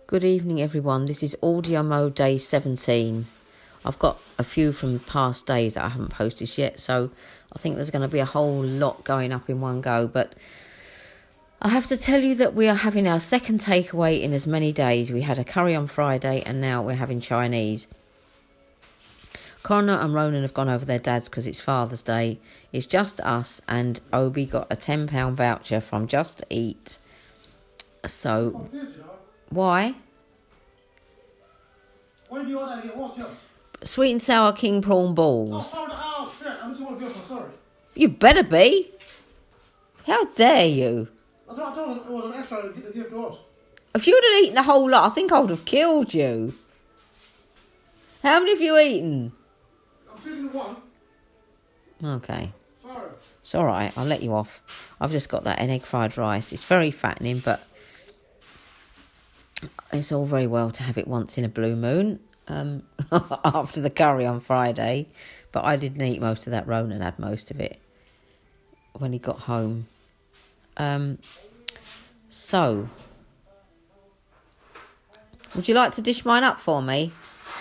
Good evening, everyone. This is audio mode day 17. I've got a few from past days that I haven't posted yet, so I think there's going to be a whole lot going up in one go. But I have to tell you that we are having our second takeaway in as many days. We had a curry on Friday, and now we're having Chinese. Connor and Ronan have gone over their dads because it's Father's Day. It's just us, and Obi got a £10 voucher from Just Eat. So, why? What did you order here? What's yours? Sweet and sour king prawn balls. Oh, shit. I'm just want to I'm sorry. You better be. How dare you? I thought it was an extra to give to us. If you would have eaten the whole lot, I think I would have killed you. How many have you eaten? I'm sitting one. Okay. Sorry. It's all right. I'll let you off. I've just got that egg fried rice. It's very fattening, but it's all very well to have it once in a blue moon after the curry on Friday. But I didn't eat most of that. Ronan had most of it when he got home. So, would you like to dish mine up for me?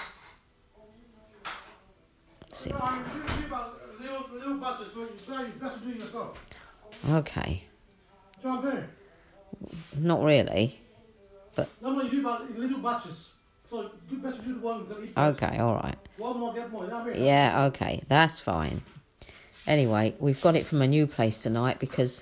No, I'm thinking about little batches, so you best do it yourself. Okay. Do you know what I'm saying? Not really. No, you do about little batches. So you best do the one that eat first. Okay, all right. One more, get more. You know what I mean? Yeah, okay, that's fine. Anyway, we've got it from a new place tonight because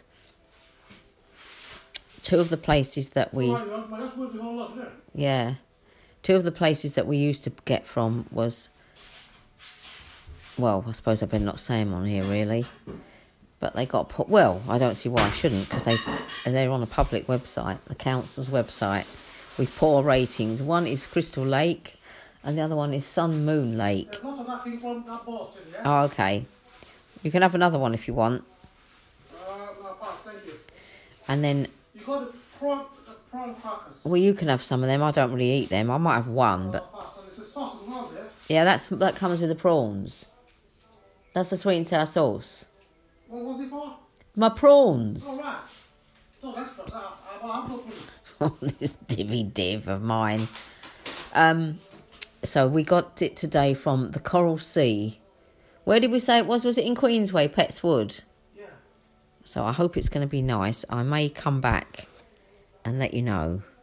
two of the places that we... Yeah. Two of the places that we used to get from was... Well, I suppose I better not say them on here, really. But they got put... Well, I don't see why I shouldn't, because they're on a public website, the council's website, with poor ratings. One is Crystal Lake, and the other one is Sun Moon Lake. There's lots of nothing from that Boston, yeah? Oh, okay. You can have another one if you want. No, pass, thank you. And then... You got the prawn crackers. Well, you can have some of them. I don't really eat them. I might have one, but... Pass. And there's a sauce as well there. Yeah, that comes with the prawns. That's the sweet and sour sauce. What was it for? My prawns. Oh, right. No, that's for that. I'll look with it. This divvy-div of mine. So we got it today from the Coral Sea. Where did we say it was? Was it in Queensway, Petts Wood? Yeah. So I hope it's going to be nice. I may come back and let you know.